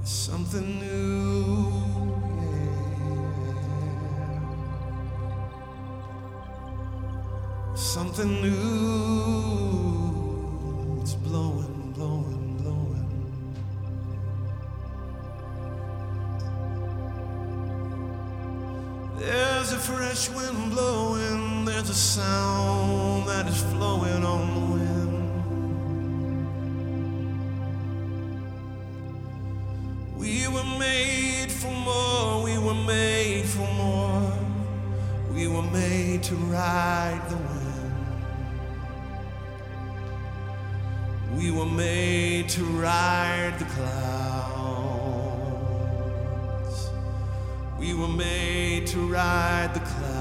Something new, yeah. Something new. It's blowing, blowing, blowing. There's a fresh wind blowing. There's a sound that is flowing on the wind. We were made for more, we were made for more. We were made to ride the wind. We were made to ride the clouds. We were made to ride the clouds.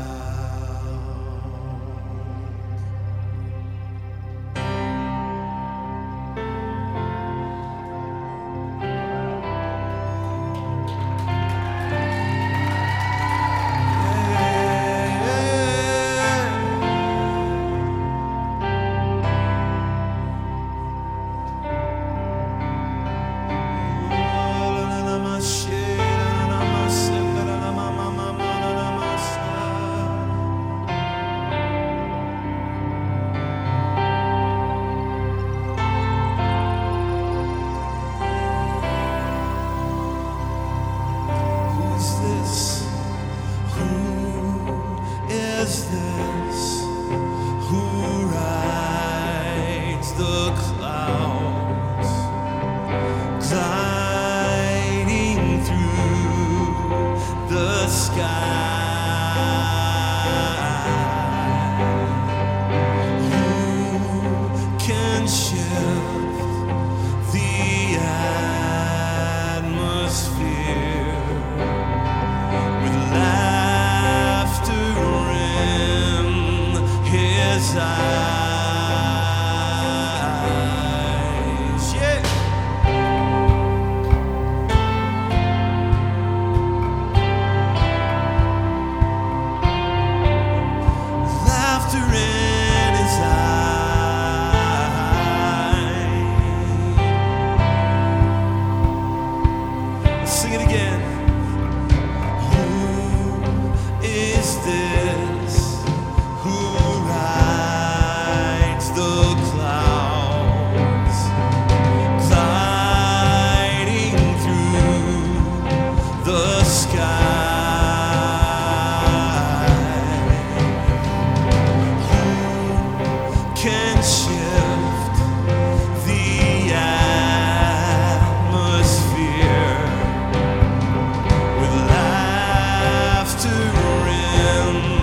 Is this who rides the clouds, gliding through the sky? Who can shift the atmosphere with laughter in his eyes? Yeah. Laughter in his eyes. Sing it again. Who is this who rides the clouds, gliding through the sky? Who can shift the atmosphere with laughter in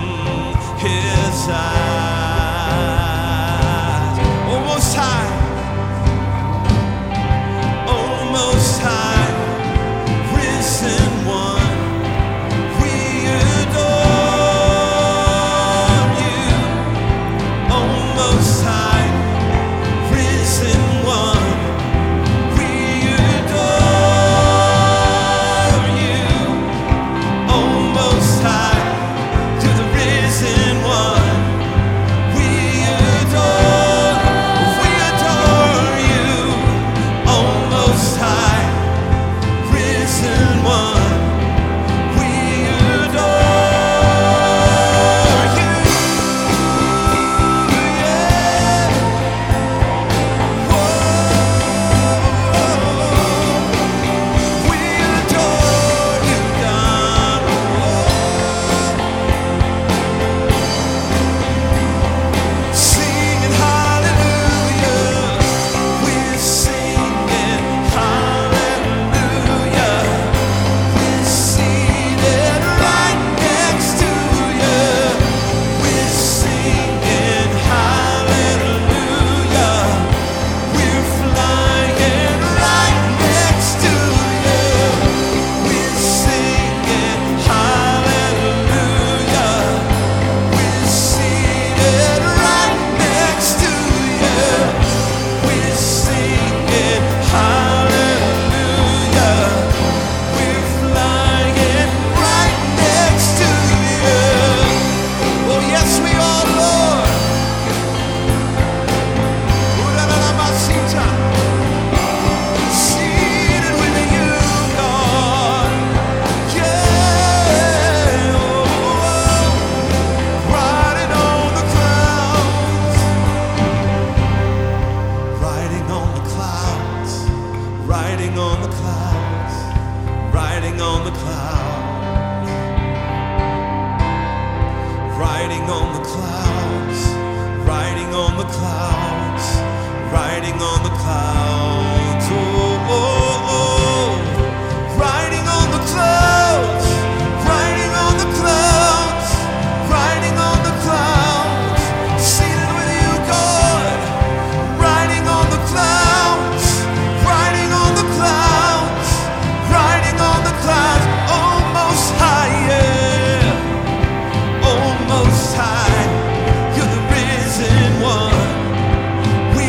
riding on the clouds, riding on the clouds, riding on the clouds. Oh, oh, oh. Riding on the clouds, riding on the clouds, riding on the clouds. Seated with you, God. Riding on the clouds, riding on the clouds, riding on the clouds. Almost high, yeah. Almost high. You're the risen one. We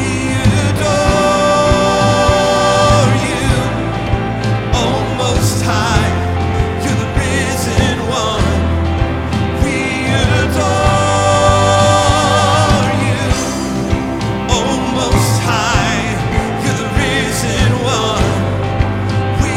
adore you. Almost high. You're the risen one. We adore you. Almost high. You're the risen one. We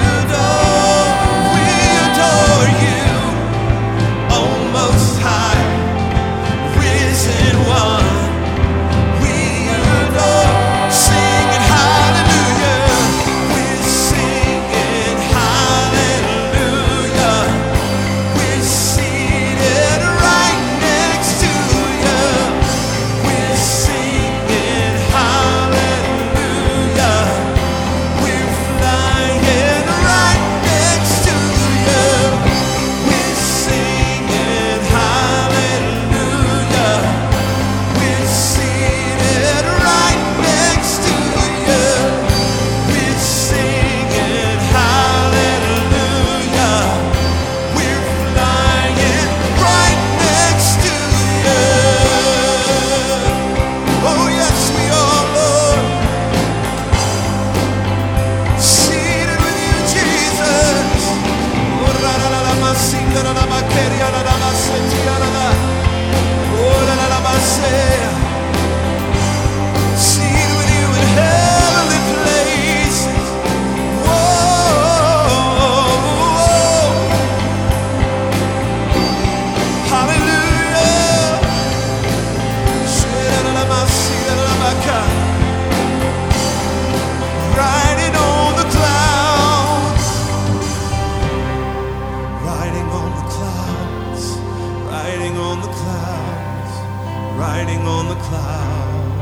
adore you. Almost high. Risen one. We adore. Singing hallelujah. We're singing hallelujah. We're seated right next to you. We're singing hallelujah. We're flying right next to you. We're singing hallelujah. We're seated right next to you. We're singing hallelujah. We're flying right next to you. Oh yes, we are, Lord. Seated with you, Jesus. Oh, la la la la, ma singa la la, ma keria la la, ma sentia la la. Oh, la la la, ma say. Seated with you in heavenly places. Whoa, hallelujah. Shira la la, ma sira la la, ma ka. Riding on the clouds, riding on the clouds, riding on the clouds, riding on the clouds,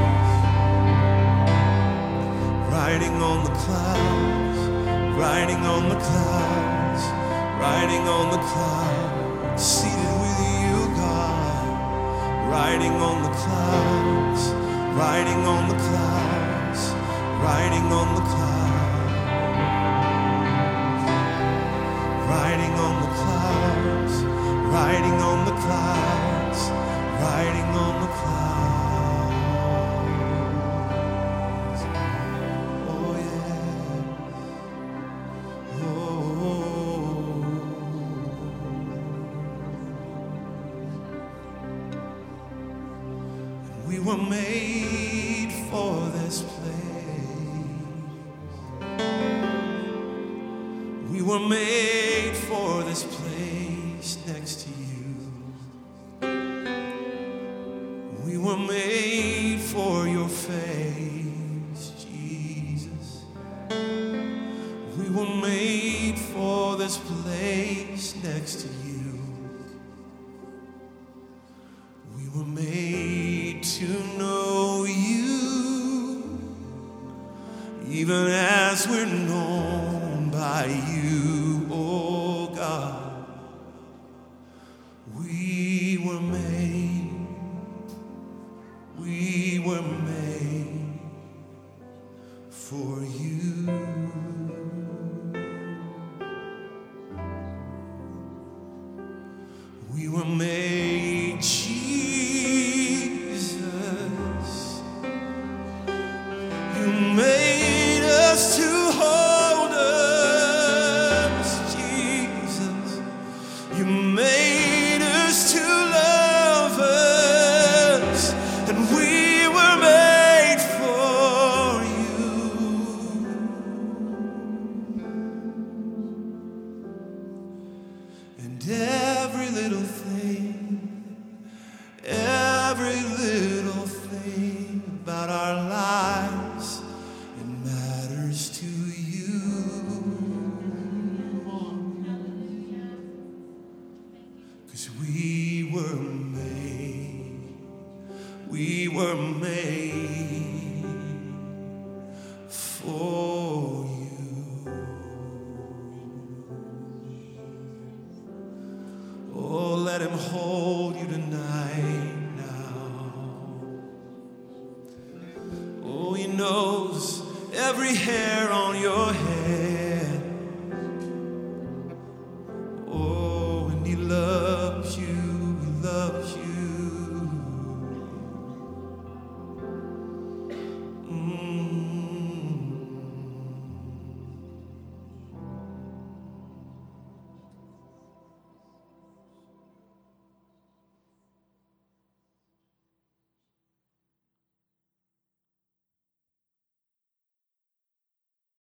riding on the clouds, riding on the clouds, riding on the clouds, seated with you, God, riding on the clouds, riding on the clouds, riding on the clouds, riding on the clouds, riding on the clouds, riding on the clouds. Oh yeah. Oh. We were made for this place. We were made for this place next to you. We were made for your face, Jesus. We were made for this place next to you. We were made to know you, even as we're known by you, oh God. We were made for you. We were made, Jesus. You made us to hold us, Jesus. You made us to love us, and we were made for you. And every little thing about our lives, it matters to you. 'Cause we were were made for you. Oh, let him hold you tonight.